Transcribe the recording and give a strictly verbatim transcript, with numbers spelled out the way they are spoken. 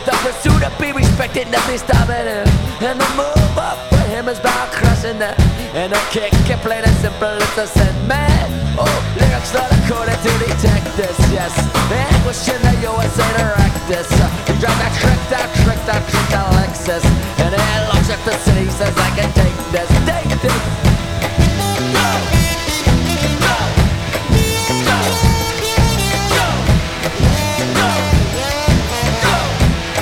The pursuit of be respected, nothing stopping him. And the move up for him is about crushing it. And the kick can plain and simple as a said man. Oh, lyrics not according to detectives, yes. Anguish in the U S A directors. We drive that